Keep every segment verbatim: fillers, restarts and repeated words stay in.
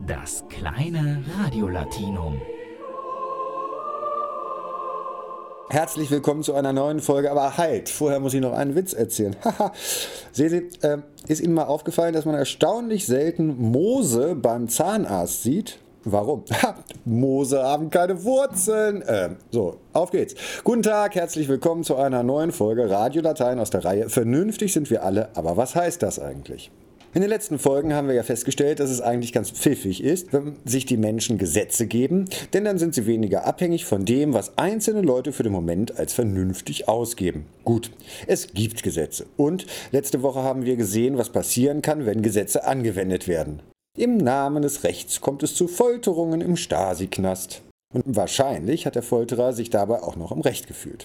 Das kleine Radiolatinum. Herzlich willkommen zu einer neuen Folge, aber halt, vorher muss ich noch einen Witz erzählen. Haha, sehen Sie, äh, ist Ihnen mal aufgefallen, dass man erstaunlich selten Moose beim Zahnarzt sieht? Warum? Ha, Moose haben keine Wurzeln. Äh, so, auf geht's. Guten Tag, herzlich willkommen zu einer neuen Folge Radiolatein aus der Reihe Vernünftig sind wir alle, aber was heißt das eigentlich? In den letzten Folgen haben wir ja festgestellt, dass es eigentlich ganz pfiffig ist, wenn sich die Menschen Gesetze geben, denn dann sind sie weniger abhängig von dem, was einzelne Leute für den Moment als vernünftig ausgeben. Gut, es gibt Gesetze und letzte Woche haben wir gesehen, was passieren kann, wenn Gesetze angewendet werden. Im Namen des Rechts kommt es zu Folterungen im Stasi-Knast. Und wahrscheinlich hat der Folterer sich dabei auch noch im Recht gefühlt.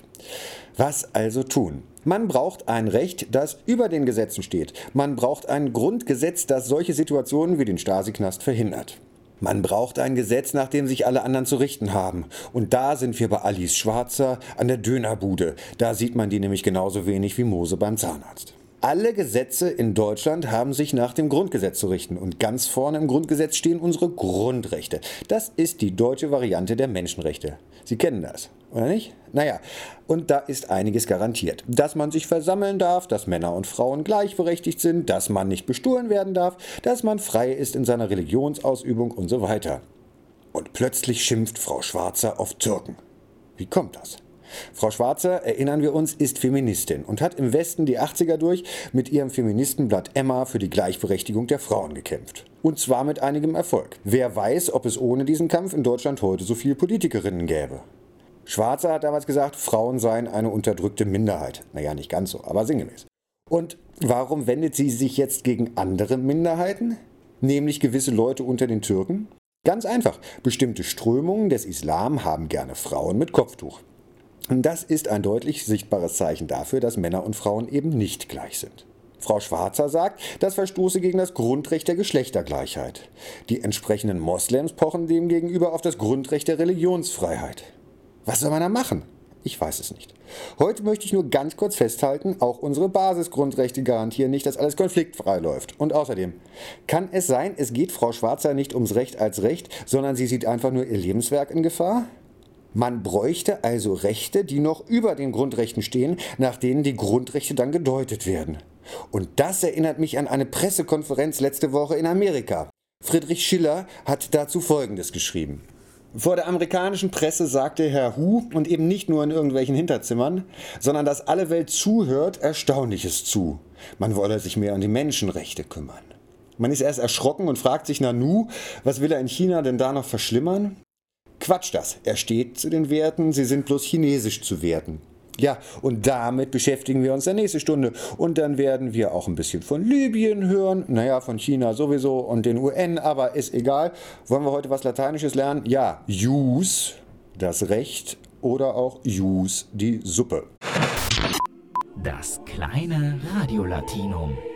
Was also tun? Man braucht ein Recht, das über den Gesetzen steht. Man braucht ein Grundgesetz, das solche Situationen wie den Stasi-Knast verhindert. Man braucht ein Gesetz, nach dem sich alle anderen zu richten haben. Und da sind wir bei Alice Schwarzer an der Dönerbude. Da sieht man die nämlich genauso wenig wie Mose beim Zahnarzt. Alle Gesetze in Deutschland haben sich nach dem Grundgesetz zu richten und ganz vorne im Grundgesetz stehen unsere Grundrechte. Das ist die deutsche Variante der Menschenrechte. Sie kennen das, oder nicht? Naja, und da ist einiges garantiert. Dass man sich versammeln darf, dass Männer und Frauen gleichberechtigt sind, dass man nicht bestohlen werden darf, dass man frei ist in seiner Religionsausübung und so weiter. Und plötzlich schimpft Frau Schwarzer auf Türken. Wie kommt das? Frau Schwarzer, erinnern wir uns, ist Feministin und hat im Westen die achtziger durch mit ihrem Feministenblatt Emma für die Gleichberechtigung der Frauen gekämpft. Und zwar mit einigem Erfolg. Wer weiß, ob es ohne diesen Kampf in Deutschland heute so viele Politikerinnen gäbe. Schwarzer hat damals gesagt, Frauen seien eine unterdrückte Minderheit. Naja, nicht ganz so, aber sinngemäß. Und warum wendet sie sich jetzt gegen andere Minderheiten? Nämlich gewisse Leute unter den Türken? Ganz einfach, bestimmte Strömungen des Islam haben gerne Frauen mit Kopftuch. Und das ist ein deutlich sichtbares Zeichen dafür, dass Männer und Frauen eben nicht gleich sind. Frau Schwarzer sagt, das verstoße gegen das Grundrecht der Geschlechtergleichheit. Die entsprechenden Moslems pochen demgegenüber auf das Grundrecht der Religionsfreiheit. Was soll man da machen? Ich weiß es nicht. Heute möchte ich nur ganz kurz festhalten, auch unsere Basisgrundrechte garantieren nicht, dass alles konfliktfrei läuft. Und außerdem, kann es sein, es geht Frau Schwarzer nicht ums Recht als Recht, sondern sie sieht einfach nur ihr Lebenswerk in Gefahr? Man bräuchte also Rechte, die noch über den Grundrechten stehen, nach denen die Grundrechte dann gedeutet werden. Und das erinnert mich an eine Pressekonferenz letzte Woche in Amerika. Friedrich Schiller hat dazu Folgendes geschrieben. Vor der amerikanischen Presse sagte Herr Hu, und eben nicht nur in irgendwelchen Hinterzimmern, sondern dass alle Welt zuhört, Erstaunliches zu. Man wolle sich mehr um die Menschenrechte kümmern. Man ist erst erschrocken und fragt sich, Nanu, was will er in China denn da noch verschlimmern? Quatsch das, er steht zu den Werten, sie sind bloß chinesisch zu werten. Ja, und damit beschäftigen wir uns der nächste Stunde. Und dann werden wir auch ein bisschen von Libyen hören, naja, von China sowieso und den U N, aber ist egal. Wollen wir heute was Lateinisches lernen? Ja, Jus, das Recht, oder auch Jus, die Suppe. Das kleine Radiolatinum.